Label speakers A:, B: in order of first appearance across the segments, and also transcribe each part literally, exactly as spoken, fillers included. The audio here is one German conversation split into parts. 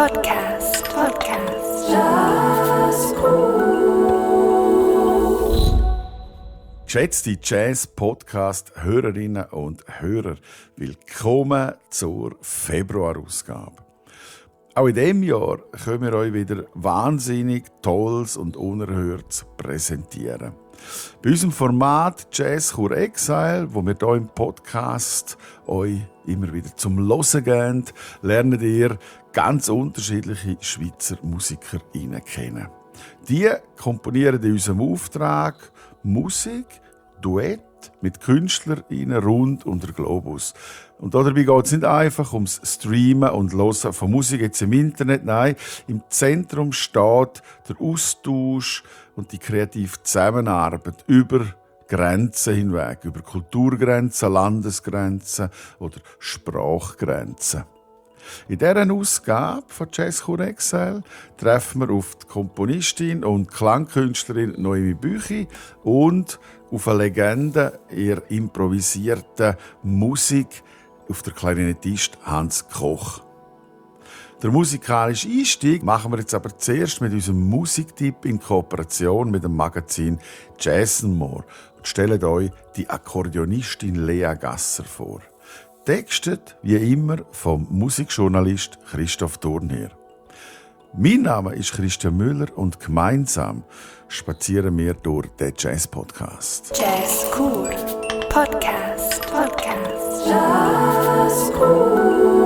A: Podcast. Podcast. Jazzcool.
B: Geschätzte Jazz-Podcast-Hörerinnen und Hörer, willkommen zur Februarausgabe. Auch in diesem Jahr können wir euch wieder wahnsinnig Tolles und Unerhörtes präsentieren. Bei unserem Format Jazz Chur Exile, wo wir hier im Podcast euch immer wieder zum Hören geben, lernt ihr ganz unterschiedliche Schweizer Musiker kennen. Die komponieren in unserem Auftrag Musik, Duett mit KünstlerInnen rund um den Globus. Und dabei geht es nicht einfach ums Streamen und Hören von Musik jetzt im Internet. Nein, im Zentrum steht der Austausch und die kreative Zusammenarbeit über Grenzen hinweg, über Kulturgrenzen, Landesgrenzen oder Sprachgrenzen. In dieser Ausgabe von Jazz Chur Exile treffen wir auf die Komponistin und Klangkünstlerin Noemi Büchi und auf eine Legende ihrer improvisierten Musik auf der Klarinettist Hans Koch. Der musikalische Einstieg machen wir jetzt aber zuerst mit unserem Musiktipp in Kooperation mit dem Magazin Jazz and More und stellen euch die Akkordeonistin Lea Gasser vor. Textet wie immer vom Musikjournalist Christoph Thurnherr. Mein Name ist Christian Müller und gemeinsam spazieren wir durch den Jazz-Podcast.
A: Jazzcool. Podcast. Podcast. Jazzcool.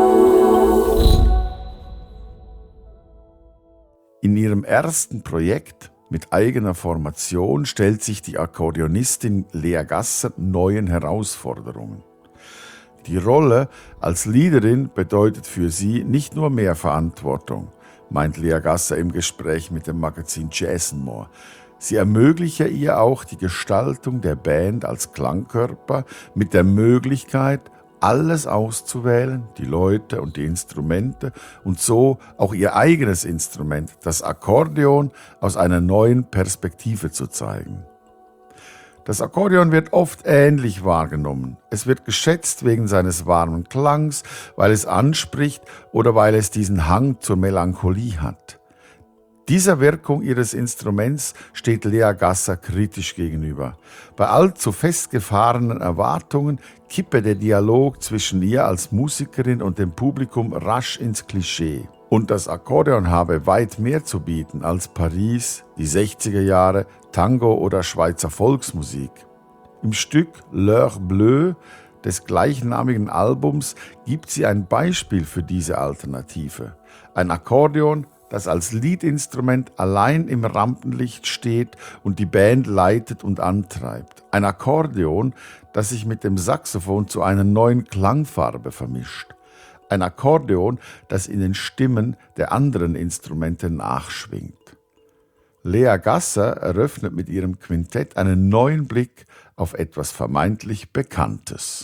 B: In ihrem ersten Projekt mit eigener Formation stellt sich die Akkordeonistin Lea Gasser neuen Herausforderungen. Die Rolle als Leaderin bedeutet für sie nicht nur mehr Verantwortung, meint Lea Gasser im Gespräch mit dem Magazin Jazz and More. Sie ermögliche ihr auch die Gestaltung der Band als Klangkörper mit der Möglichkeit, alles auszuwählen, die Leute und die Instrumente und so auch ihr eigenes Instrument, das Akkordeon, aus einer neuen Perspektive zu zeigen. Das Akkordeon wird oft ähnlich wahrgenommen. Es wird geschätzt wegen seines warmen Klangs, weil es anspricht oder weil es diesen Hang zur Melancholie hat. Dieser Wirkung ihres Instruments steht Lea Gasser kritisch gegenüber. Bei allzu festgefahrenen Erwartungen kippe der Dialog zwischen ihr als Musikerin und dem Publikum rasch ins Klischee. Und das Akkordeon habe weit mehr zu bieten als Paris, die sechziger Jahre, Tango oder Schweizer Volksmusik. Im Stück L'Heure Bleue des gleichnamigen Albums gibt sie ein Beispiel für diese Alternative. Ein Akkordeon, das als Leadinstrument allein im Rampenlicht steht und die Band leitet und antreibt. Ein Akkordeon, das sich mit dem Saxophon zu einer neuen Klangfarbe vermischt. Ein Akkordeon, das in den Stimmen der anderen Instrumente nachschwingt. Lea Gasser eröffnet mit ihrem Quintett einen neuen Blick auf etwas vermeintlich Bekanntes.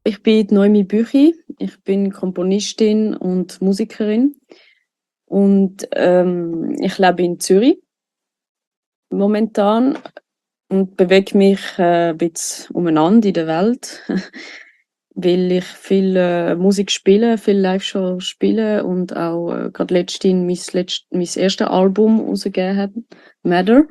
C: Ich bin Noemi Büchi, ich bin Komponistin und Musikerin und ähm, ich lebe in Zürich momentan und bewege mich äh, ein bisschen umeinander in der Welt, weil ich viel äh, Musik spiele, viel Live-Show spiele und auch äh, gerade letztens mein, letzt, mein erstes Album rausgegeben habe, Matter.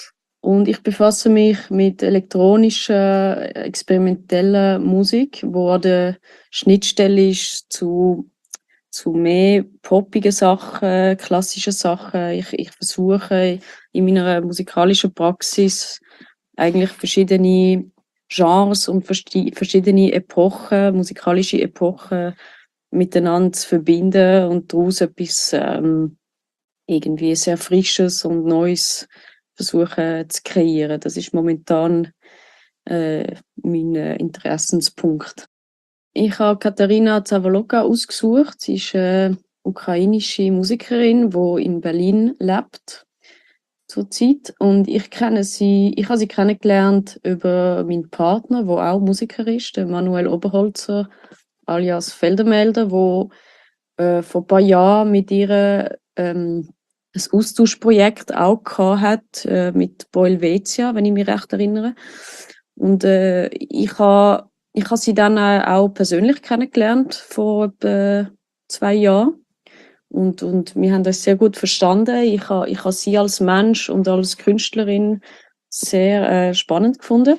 C: Und ich befasse mich mit elektronischer, experimenteller Musik, wo an der Schnittstelle ist zu, zu mehr poppigen Sachen, klassischen Sachen. Ich, ich versuche in meiner musikalischen Praxis eigentlich verschiedene Genres und verschiedene Epochen, musikalische Epochen miteinander zu verbinden und daraus etwas ähm, irgendwie sehr Frisches und Neues versuchen zu kreieren. Das ist momentan äh, mein äh, Interessenspunkt. Ich habe Katarina Zawoloka ausgesucht. Sie ist eine ukrainische Musikerin, die in Berlin lebt zurzeit. Und ich kenne sie, ich habe sie kennengelernt über meinen Partner, der auch Musiker ist, der Manuel Oberholzer alias Feldermelder, der äh, vor ein paar Jahren mit ihr ähm, ein Austauschprojekt auch gehabt hat, äh, mit Boilvetia, wenn ich mich recht erinnere. Und äh, ich habe ich ha sie dann auch persönlich kennengelernt vor etwa zwei Jahren. Und, und wir haben das sehr gut verstanden. Ich habe ich ha sie als Mensch und als Künstlerin sehr äh, spannend gefunden.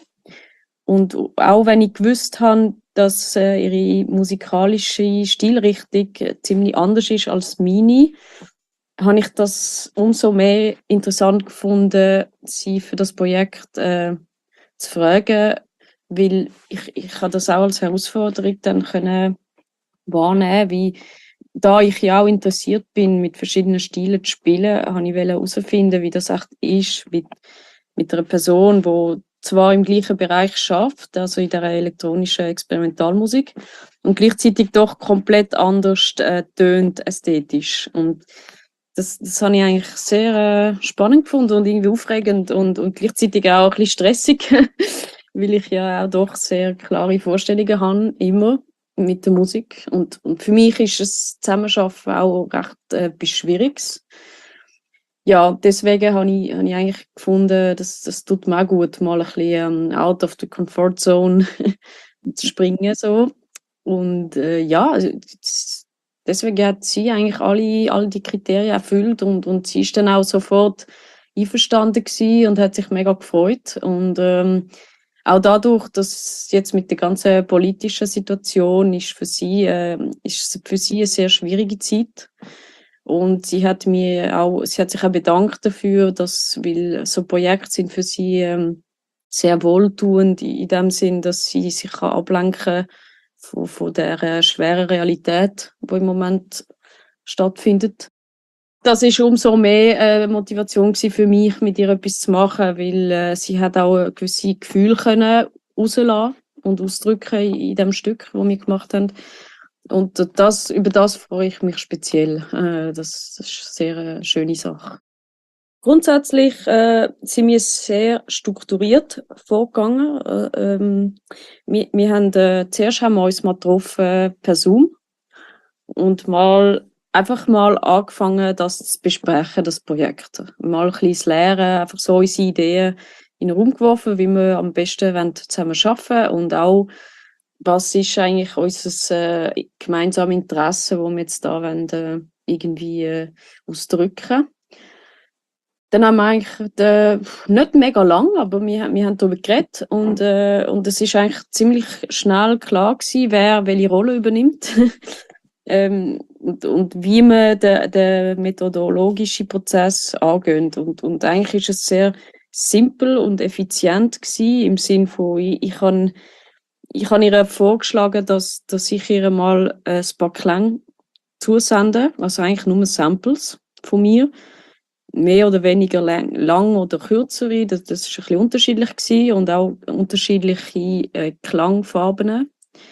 C: Und auch wenn ich gewusst habe, dass äh, ihre musikalische Stilrichtung ziemlich anders ist als meine, habe ich das umso mehr interessant gefunden, sie für das Projekt äh, zu fragen, weil ich, ich habe das auch als Herausforderung dann können wahrnehmen, wie da ich ja auch interessiert bin, mit verschiedenen Stilen zu spielen, habe ich herausfinden, wie das echt ist, mit, mit einer Person, die zwar im gleichen Bereich schafft, also in der elektronischen Experimentalmusik, und gleichzeitig doch komplett anders äh, tönt ästhetisch. Und das, das habe ich eigentlich sehr äh, spannend gefunden und irgendwie aufregend und, und gleichzeitig auch ein bisschen stressig, weil ich ja auch doch sehr klare Vorstellungen habe, immer mit der Musik. Und, und für mich ist das Zusammenarbeiten auch recht äh, etwas Schwieriges. Ja, deswegen habe ich, habe ich eigentlich gefunden, das, das tut mir auch gut, mal ein bisschen ähm, out of the comfort zone zu springen. So. Und äh, ja, also, das, deswegen hat sie eigentlich alle, alle die Kriterien erfüllt und, und sie ist dann auch sofort einverstanden gewesen und hat sich mega gefreut. Und ähm, auch dadurch, dass jetzt mit der ganzen politischen Situation ist für sie, äh, ist für sie eine sehr schwierige Zeit. Und sie hat mir auch, sie hat sich auch bedankt dafür, dass, weil so Projekte sind für sie ähm, sehr wohltuend in dem Sinn, dass sie sich kann ablenken von, von der äh, schweren Realität, die im Moment stattfindet. Das ist umso mehr äh, Motivation gewesen für mich, mit ihr etwas zu machen, weil äh, sie hat auch gewisse Gefühle können rauslassen und ausdrücken in, in dem Stück, das wir gemacht haben. Und das, über das freue ich mich speziell. Äh, das, das ist eine sehr äh, schöne Sache. Grundsätzlich äh, sind wir sehr strukturiert vorgegangen. Äh, ähm, wir, wir haben, äh, zuerst haben wir uns mal getroffen per Zoom und mal einfach mal angefangen, das zu besprechen, das Projekt. Mal ein bisschen lernen, einfach so unsere Ideen in den Raum geworfen, wie wir am besten zusammen arbeiten wollen und auch, was ist eigentlich unser äh, gemeinsames Interesse, das wir jetzt da wollen, äh, irgendwie äh, ausdrücken. Dann haben wir eigentlich äh, nicht mega lang, aber wir, wir haben darüber geredet und, äh, und es ist eigentlich ziemlich schnell klar gewesen, wer welche Rolle übernimmt. ähm, und, und wie man den, den methodologischen Prozess angeht. Und, und eigentlich ist es sehr simpel und effizient gewesen, im Sinne von, ich, ich habe ich habe ihr vorgeschlagen, dass, dass ich ihr mal ein paar Klänge zusende, also eigentlich nur Samples von mir, mehr oder weniger lang, lang oder kürzere, das, das ist ein bisschen unterschiedlich gewesen und auch unterschiedliche äh, Klangfarben.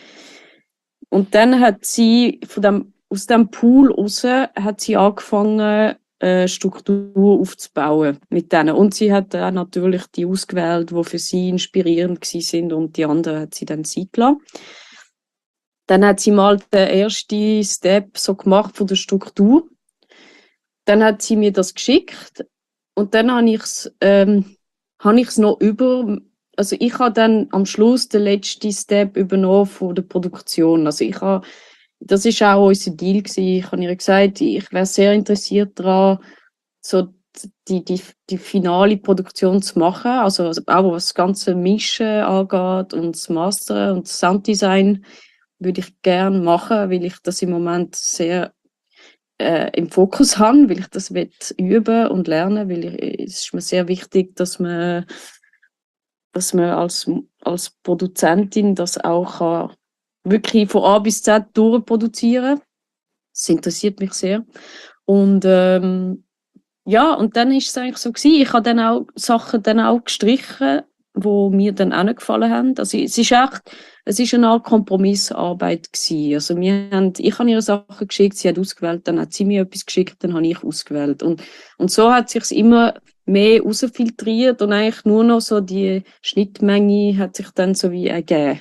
C: Und dann hat sie von dem, aus dem Pool raus hat sie angefangen, äh, Struktur aufzubauen mit denen. Und sie hat auch natürlich die ausgewählt, die für sie inspirierend gewesen sind und die anderen hat sie dann Zeit gelassen. Dann hat sie mal den ersten Step so gemacht von der Struktur. Dann hat sie mir das geschickt und dann habe ich es ähm, habe ich es noch über, also ich habe dann am Schluss den letzten Step übernommen von der Produktion. Also ich habe, das ist auch unser Deal gewesen. Ich habe ihr gesagt, ich wäre sehr interessiert daran, so die, die, die finale Produktion zu machen, also auch was das ganze Mischen angeht und das Mastern und das Sounddesign würde ich gerne machen, weil ich das im Moment sehr äh, im Fokus habe, weil ich das will üben und lernen, weil ich, es ist mir sehr wichtig, dass man, dass man als, als Produzentin das auch kann, wirklich von A bis Z durchproduzieren. Das interessiert mich sehr. Und ähm, ja, und dann ist es eigentlich so gewesen. Ich habe dann auch Sachen dann auch gestrichen, wo mir dann auch nicht gefallen haben. Also es ist echt, es ist eine Art Kompromissarbeit gewesen. Also wir haben, ich habe ihr Sachen geschickt, sie hat ausgewählt, dann hat sie mir etwas geschickt, dann habe ich ausgewählt. Und, und so hat sich's immer mehr rausfiltriert und eigentlich nur noch so die Schnittmenge hat sich dann so wie ergeben.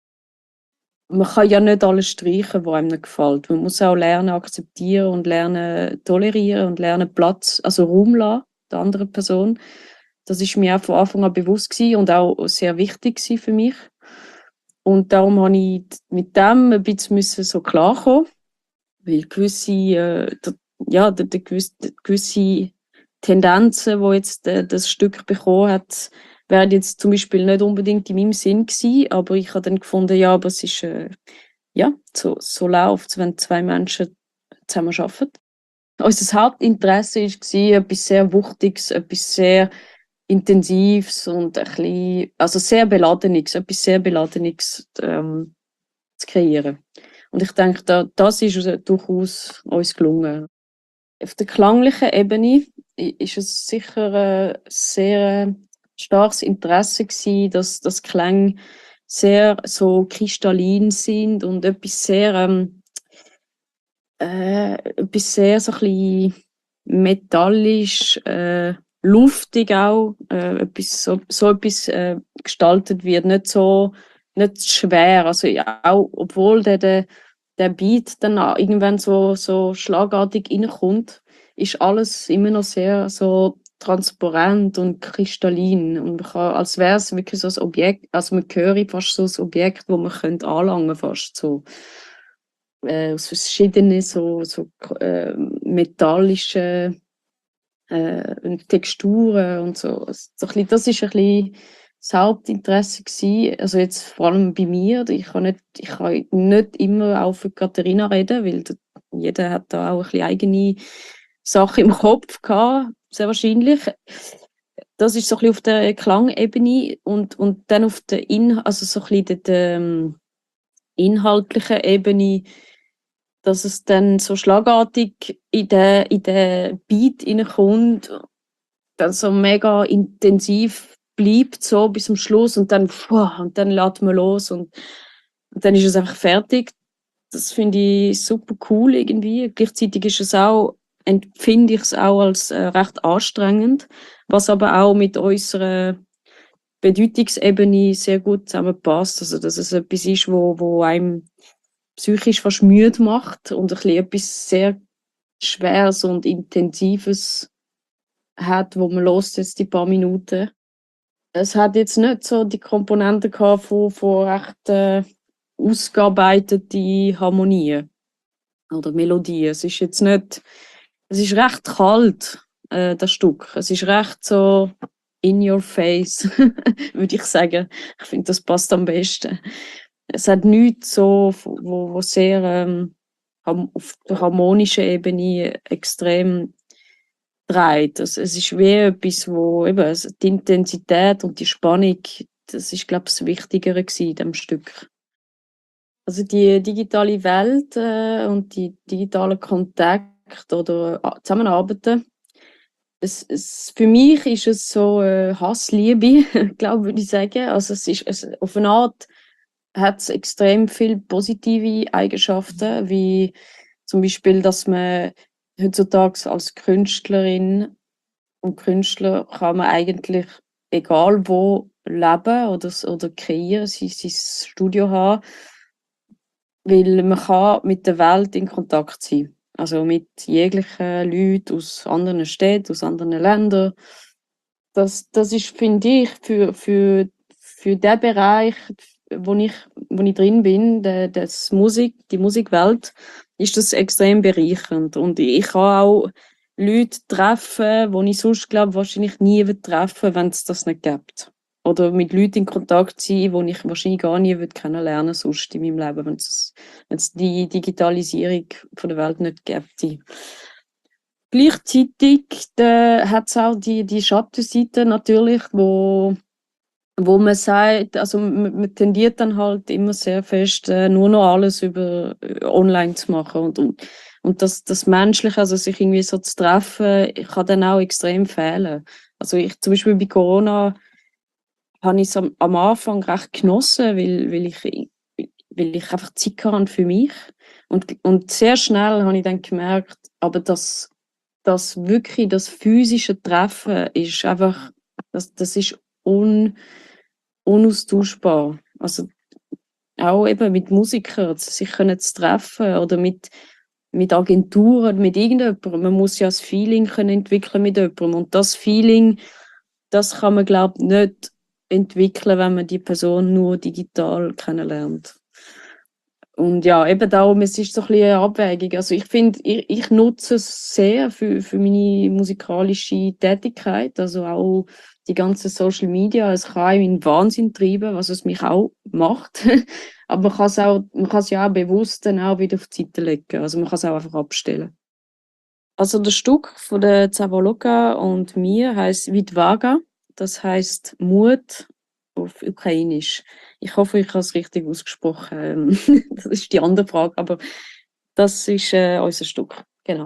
C: Man kann ja nicht alles streichen, was einem nicht gefällt. Man muss auch lernen, akzeptieren und lernen, tolerieren und lernen, Platz, also Raum lassen, der anderen Person. Das ist mir auch von Anfang an bewusst gewesen und auch sehr wichtig gewesen für mich. Und darum habe ich mit dem ein bisschen müssen so klarkommen, weil gewisse, äh, der, ja, der, der gewisse, gewisse Tendenzen, die jetzt äh, das Stück bekommen hat, wäre jetzt zum Beispiel nicht unbedingt in meinem Sinn gewesen, aber ich habe dann gefunden, ja, aber es ist, äh, ja, so, so läuft es, wenn zwei Menschen zusammen arbeiten. Unser Hauptinteresse war etwas sehr Wuchtiges, etwas sehr Intensives und ein bisschen, also sehr Beladenes, etwas sehr Beladenes ähm, zu kreieren. Und ich denke, da, das ist uns durchaus uns gelungen. Auf der klanglichen Ebene ist es sicher ein sehr starkes Interesse gewesen, dass das Klänge sehr so kristallin sind und etwas sehr, ähm, äh, etwas sehr so ein bisschen metallisch, äh, luftig auch, äh, etwas, so, so etwas äh, gestaltet wird, nicht so, nicht schwer, also ja, auch, obwohl der, der, der Beat dann auch irgendwann so, so schlagartig reinkommt, ist alles immer noch sehr so transparent und kristallin und man kann, als wäre es wirklich so ein Objekt, also man höre fast so ein Objekt, wo man könnte anlangen fast so äh, aus verschiedenen so, so äh, metallischen äh, Texturen und so. Also, so ein bisschen, das ist ein bisschen das Hauptinteresse gewesen. Also jetzt vor allem bei mir. Ich kann nicht, ich kann nicht immer auch für Katharina reden, weil da, jeder hat da auch ein bisschen eigene Sachen im Kopf gehabt, sehr wahrscheinlich. Das ist so ein bisschen auf der Klangebene und, und dann auf der In also so ein bisschen der, der inhaltlichen Ebene, dass es dann so schlagartig in den, in den Beat reinkommt, dann so mega intensiv bleibt, so bis zum Schluss und dann, puh, und dann lädt man los und, und dann ist es einfach fertig. Das finde ich super cool irgendwie. Gleichzeitig ist es auch, empfinde ich es auch als äh, recht anstrengend, was aber auch mit unserer Bedeutungsebene sehr gut zusammenpasst. Also, dass es etwas ist, wo, wo einem psychisch fast müde macht und ein bisschen etwas sehr Schweres und Intensives hat, wo man lost jetzt die paar Minuten. Es hat jetzt nicht so die Komponenten gehabt von, von recht äh, ausgearbeiteten Harmonien oder Melodien. Es ist jetzt nicht, es ist recht kalt, äh, das Stück. Es ist recht so in your face, würde ich sagen. Ich finde, das passt am besten. Es hat nichts so, wo, wo sehr ähm, auf der harmonischen Ebene extrem dreht. Also, es ist wie etwas, wo eben also die Intensität und die Spannung, das ist, glaube ich, das Wichtigere gewesen in diesem Stück. Also die digitale Welt äh, und die digitalen Kontakte oder äh, Zusammenarbeiten, es, es, für mich ist es so äh, Hassliebe, glaube würde ich sagen. Also es ist es, auf eine Art hat es extrem viele positive Eigenschaften, wie zum Beispiel, dass man heutzutage als Künstlerin und Künstler kann man eigentlich egal wo leben oder, oder kreieren, sein, sein Studio haben. weil man kann mit der Welt in Kontakt sein. Also mit jeglichen Leuten aus anderen Städten, aus anderen Ländern. Das, das ist, finde ich, für, für, für den Bereich, wo ich, wo ich drin bin, der, das Musik, die Musikwelt, ist das extrem bereichernd. Und ich kann auch Leute treffen, die ich sonst, glaube wahrscheinlich nie würde treffen, wenn es das nicht gibt. Oder mit Leuten in Kontakt sein, die ich wahrscheinlich gar nie würde kennenlernen sonst in meinem Leben, wenn es, wenn es die Digitalisierung von der Welt nicht gäbe. Gleichzeitig hat es auch die, die Schattenseite natürlich, wo, wo man sagt, also man, man tendiert dann halt immer sehr fest, äh, nur noch alles über äh, online zu machen. Und, und, und das, das Menschliche, also sich irgendwie so zu treffen, kann dann auch extrem fehlen. Also ich zum Beispiel bei Corona habe ich es am, am Anfang recht genossen, weil, weil, ich, weil ich einfach Zeit hatte für mich. Und, und sehr schnell habe ich dann gemerkt, aber das das wirklich, das physische Treffen ist einfach, das, das ist un, unaustauschbar. Also auch eben mit Musikern, sich können zu treffen oder mit, mit Agenturen, mit irgendjemandem. Man muss ja das Feeling können entwickeln mit jemandem. Und das Feeling, das kann man, glaube ich, nicht entwickeln, wenn man die Person nur digital kennenlernt. Und ja, eben darum, es ist so ein bisschen eine Abwägung. Also ich finde, ich, ich nutze es sehr für, für meine musikalische Tätigkeit, also auch die ganze Social Media. Es kann einen in den Wahnsinn treiben, was es mich auch macht. Aber man kann es auch, man kann es ja auch bewusst dann auch wieder auf die Seite legen. Also man kann es auch einfach abstellen. Also das Stück von der Zavoloka und mir heißt Vidvaga. Das heißt Mut auf Ukrainisch. Ich hoffe, ich habe es richtig ausgesprochen. Das ist die andere Frage, aber das ist äh, unser Stück. Genau.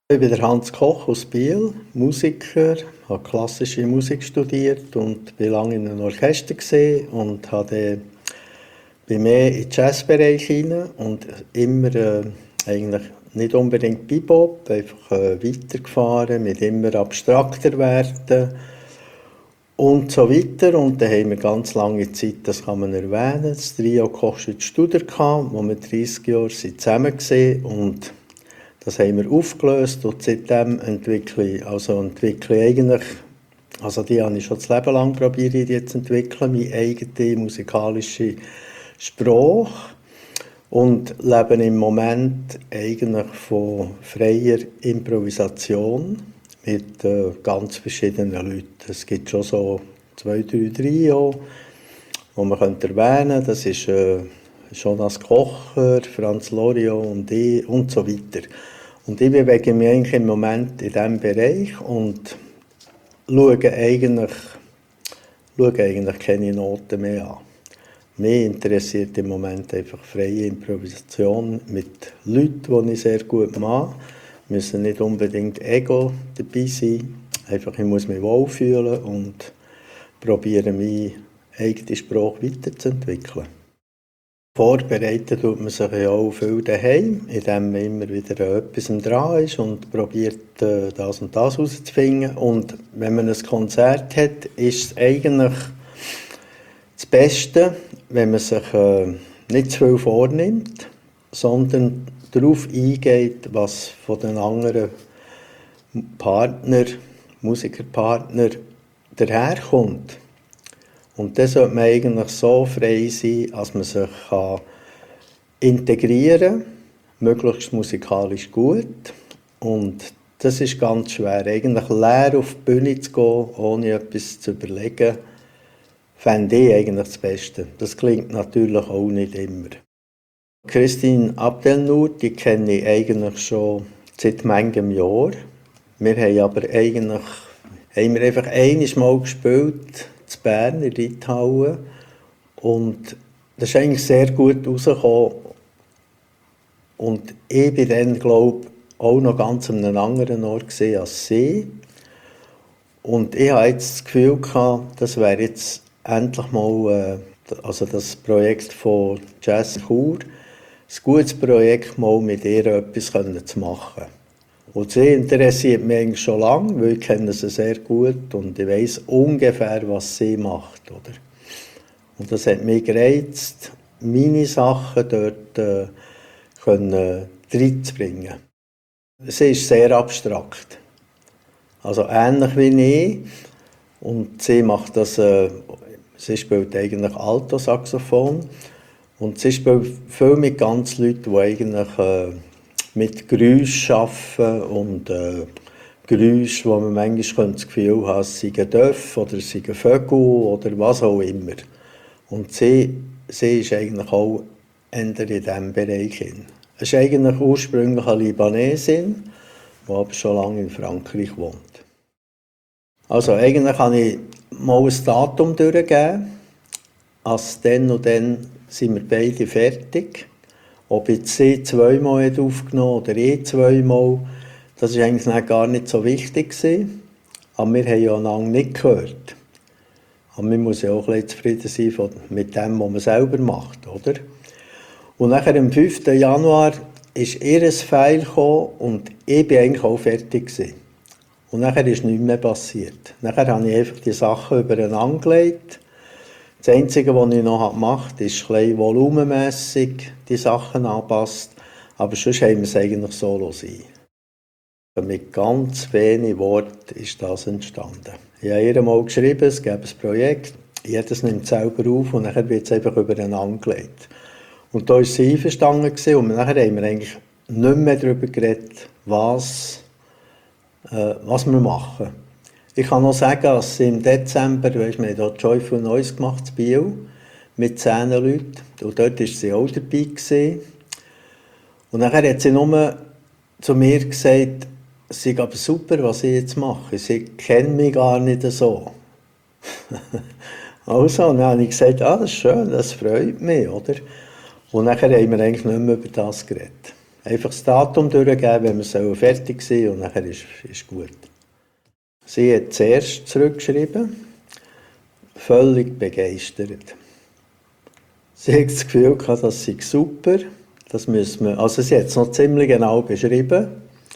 D: Ich bin der Hans Koch aus Biel, Musiker, habe klassische Musik studiert und war lange in einem Orchester gesehen und habe bin mehr in den Jazzbereich hinein und immer äh, eigentlich nicht unbedingt Bebop, einfach äh, weitergefahren, mit immer abstrakter werden und so weiter. Und dann haben wir ganz lange Zeit, das kann man erwähnen, das Trio Kochschütz-Studer gehabt, wo wir dreißig Jahre zusammen waren und das haben wir aufgelöst und seitdem entwickle ich, also entwickle ich eigentlich, also die habe ich schon das Leben lang probiert, die zu entwickeln, meine eigene musikalische Sprache und lebe im Moment eigentlich von freier Improvisation mit äh, ganz verschiedenen Leuten. Es gibt schon so zwei, drei Trio, die man könnte erwähnen. Das ist äh, Jonas Kocher, Franz Loriot und ich und so weiter. Und ich bewege mich eigentlich im Moment in diesem Bereich und schaue eigentlich, schaue eigentlich keine Noten mehr an. Mich interessiert im Moment einfach freie Improvisation mit Leuten, die ich sehr gut mache. Müssen nicht unbedingt Ego dabei sein. Einfach, ich muss mich wohlfühlen und probiere, meine eigene Sprache weiterzuentwickeln. Vorbereiten tut man sich ja auch viel daheim, indem man immer wieder an etwas dran ist und probiert, das und das herauszufinden. Und wenn man ein Konzert hat, ist es eigentlich das Beste, wenn man sich äh, nicht zu viel vornimmt, sondern darauf eingeht, was von den anderen Partner, Musikerpartner daherkommt. Und dann sollte man eigentlich so frei sein, dass man sich kann integrieren kann, möglichst musikalisch gut. Und das ist ganz schwer, eigentlich leer auf die Bühne zu gehen, ohne etwas zu überlegen. Fände ich eigentlich das Beste. Das klingt natürlich auch nicht immer. Christine Abdelnour, die kenne ich eigentlich schon seit manchem Jahr. Wir haben aber eigentlich haben wir einfach einiges Mal gespielt, in Bern, in der Reithalle. Und das ist eigentlich sehr gut rausgekommen. Und ich war dann, glaube ich, auch noch ganz an einem anderen Ort als sie. Und ich hatte jetzt das Gefühl gehabt, das wäre jetzt endlich mal, äh, also das Projekt von Jazz Chur, ein gutes Projekt, mal mit ihr etwas zu machen. Und sie interessiert mich eigentlich schon lange, weil ich kenne sie sehr gut und ich weiss ungefähr, was sie macht. Oder? Und das hat mich gereizt, meine Sachen dort äh, können, reinzubringen. Sie ist sehr abstrakt. Also ähnlich wie ich. Und sie macht das, äh, sie spielt eigentlich Altosaxophon. Und sie spielt viel mit ganz Leuten, die eigentlich äh, mit Geräuschen arbeiten und äh, Geräusche, wo man manchmal das Gefühl hat, es seien Dörfer oder es seien Vögel oder was auch immer. Und sie, sie ist eigentlich auch eher in diesem Bereich hin. Es ist eigentlich ursprünglich eine Libanesin, die aber schon lange in Frankreich wohnt. Also eigentlich kann ich mal ein Datum durchgeben, als dann und dann sind wir beide fertig. Ob jetzt sie zweimal aufgenommen oder ich zweimal, das war eigentlich gar nicht so wichtig gewesen. Aber wir haben ja lange nicht gehört. Aber man muss ja auch ein bisschen zufrieden sein mit dem, was man selber macht, oder? Und nachher am fünften Januar ist ihr File gekommen und ich war eigentlich auch fertig gewesen. Und nachher ist nichts mehr passiert. Nachher habe ich einfach die Sachen übereinander gelegt. Das Einzige, was ich noch gemacht habe, ist ein bisschen volumenmässig die Sachen angepasst. Aber sonst haben wir es eigentlich so sein. Mit ganz wenig Worten ist das entstanden. Ich habe ihr mal geschrieben, es gäbe ein Projekt. Jedes nimmt es selber auf und nachher wird es einfach übereinander gelegt. Und da war sie einverstanden und nachher haben wir eigentlich nicht mehr darüber geredet, was, äh, was wir machen. Ich kann noch sagen, dass sie im Dezember, weißt, wir haben hier Joyful Noise gemacht in Biel mit zehn Leuten und dort war sie auch dabei gewesen. Und nachher hat sie nur zu mir gesagt, es sei aber super, was ich jetzt mache. Sie kennen mich gar nicht so. Also, dann habe ich gesagt, ah, das ist schön, das freut mich, oder? Und nachher haben wir eigentlich nicht mehr über das geredet. einfach das Datum durchgeben, wenn wir fertig sein und nachher ist, ist gut. Sie hat zuerst zurückgeschrieben, völlig begeistert. Sie hat das Gefühl gehabt, das sei super. Das müssen wir, also sie hat es noch ziemlich genau beschrieben.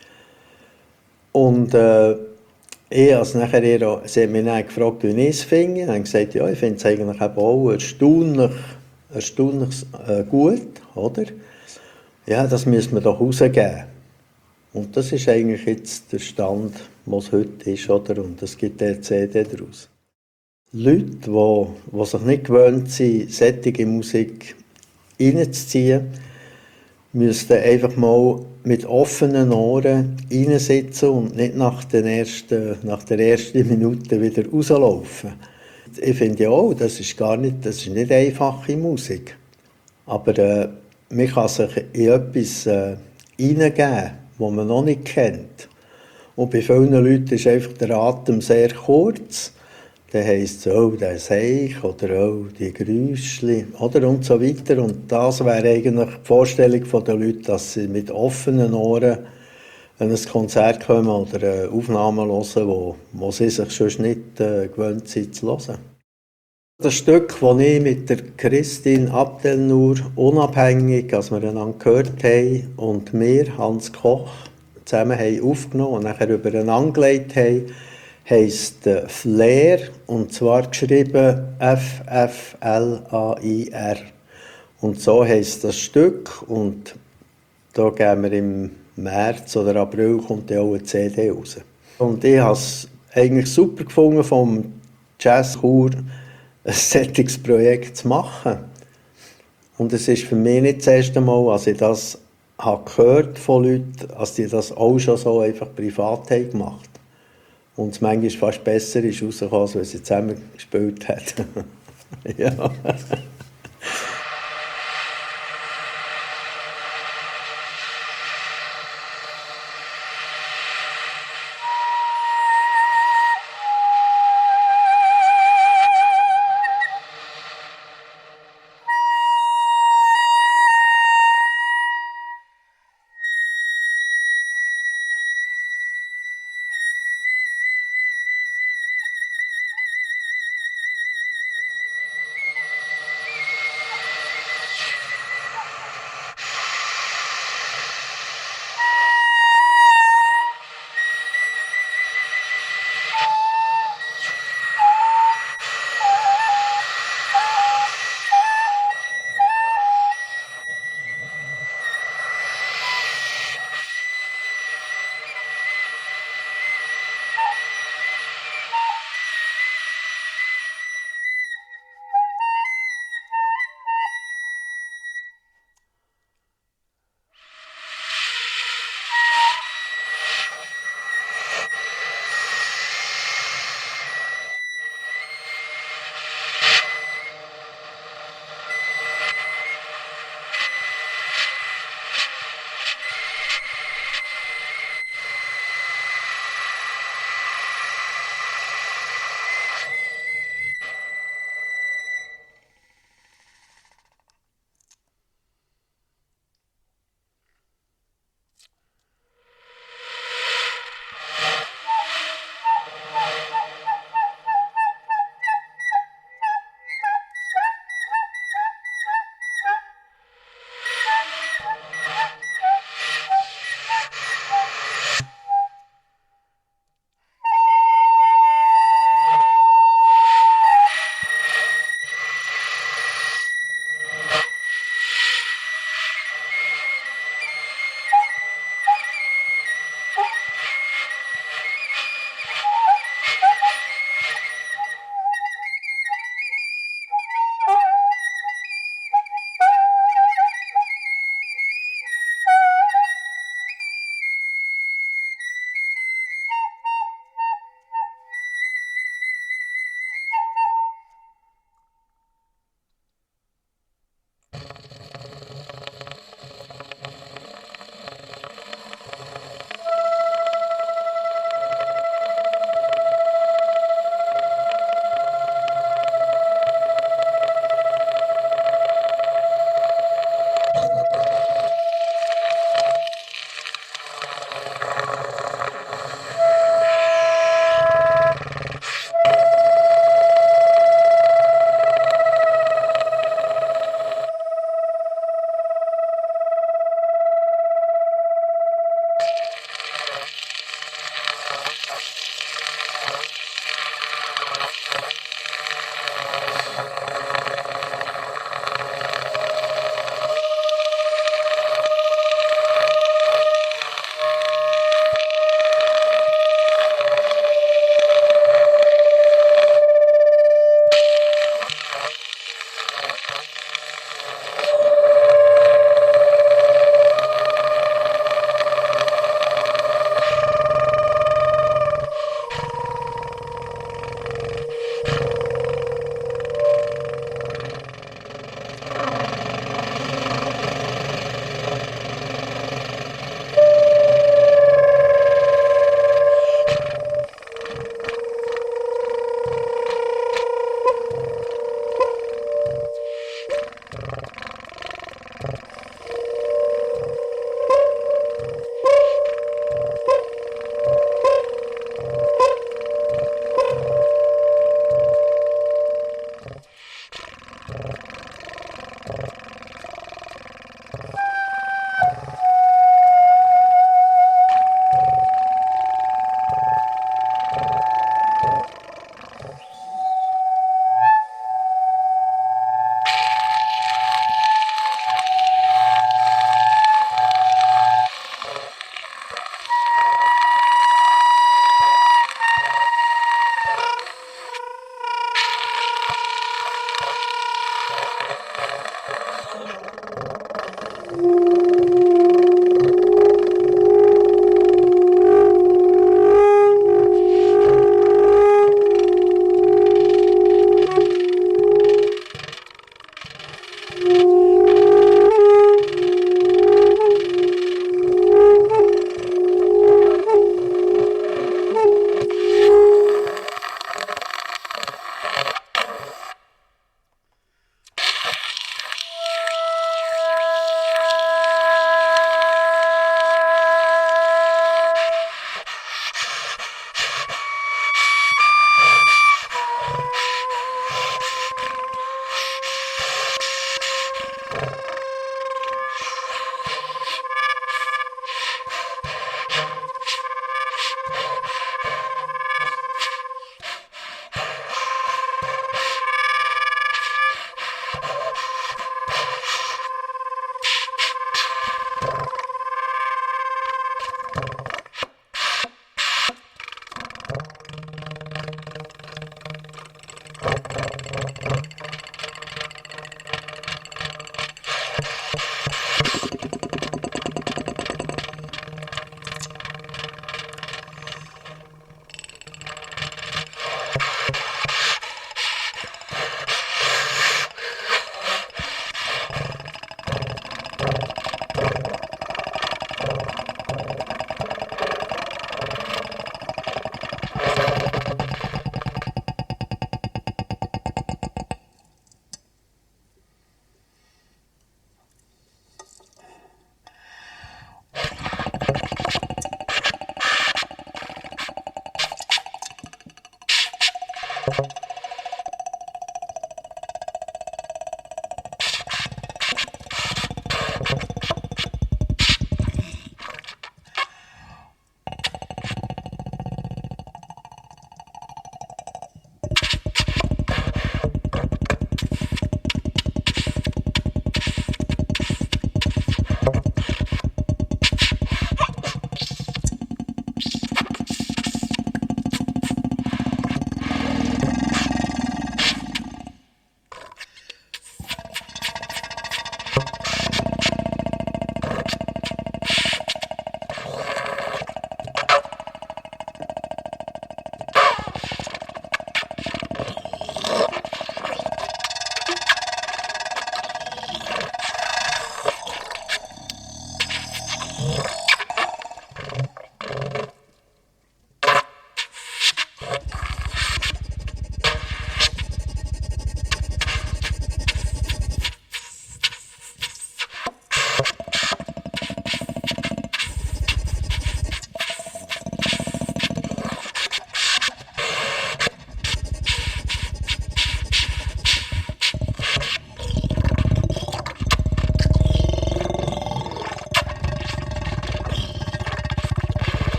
D: Und äh, ich also nachher ihr, sie hat mich dann gefragt, wie ich es finde. Ich habe gesagt, ja, ich finde es eigentlich auch erstaunlich, erstaunlich äh, gut, oder? Ja, das müssen wir doch rausgeben. Und das ist eigentlich jetzt der Stand, was heute ist, oder? Und es gibt eine C D daraus. Leute, die, die sich nicht gewöhnt sind, solche Musik reinzuziehen, müssten einfach mal mit offenen Ohren reinsitzen und nicht nach, den ersten, nach der ersten Minute wieder rauslaufen. Ich finde ja auch, das ist gar nicht, das ist nicht einfache Musik. Aber äh, man kann sich in etwas äh, hineingeben, das man noch nicht kennt. Und bei vielen Leuten ist einfach der Atem sehr kurz. Dann heisst es, oh, der Seich oder oh, die Geräuschli oder und so weiter. Und das wäre eigentlich die Vorstellung der Leute, dass sie mit offenen Ohren an ein Konzert kommen oder eine Aufnahme hören, wo, wo sie sich sonst nicht äh, gewöhnt sind zu hören. Das Stück, das ich mit der Christine Abdelnour unabhängig, als wir einander gehört haben, und mir, Hans Koch, zusammen haben aufgenommen und nachher übereinander gelegt haben, heisst äh, Flair, und zwar geschrieben F F L A I R. Und so heisst das Stück, und da geben wir im März oder April kommt dann auch eine C D raus. Und ich habe es eigentlich super gefunden, vom Jazz Chur ein solches Projekt zu machen. Und es ist für mich nicht das erste Mal, als ich das habe gehört von Leuten, als die das auch schon so einfach privat haben gemacht. Und es manchmal fast besser ist rausgekommen, als wenn sie zusammen gespielt hätten. Ja.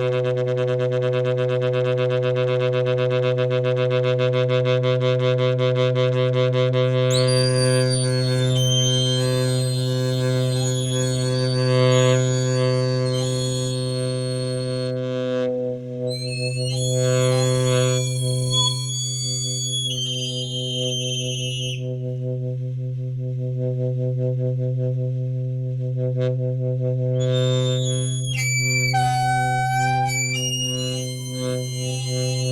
E: Thank you.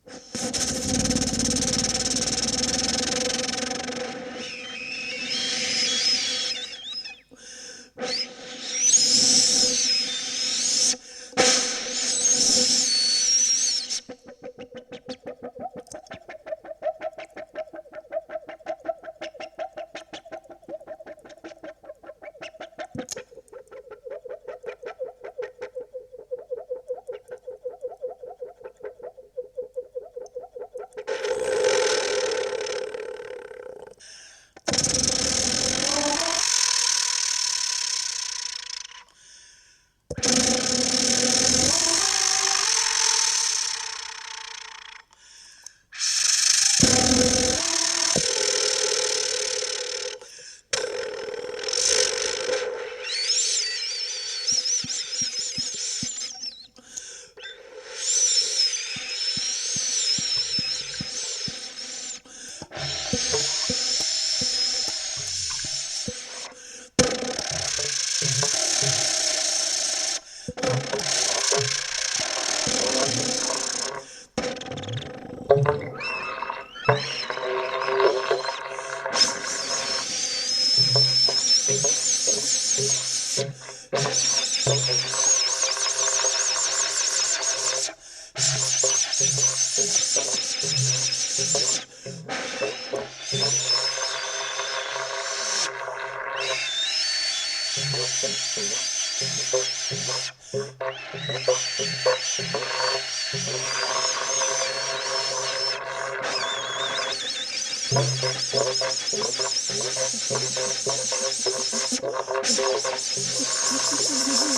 E: Thank you.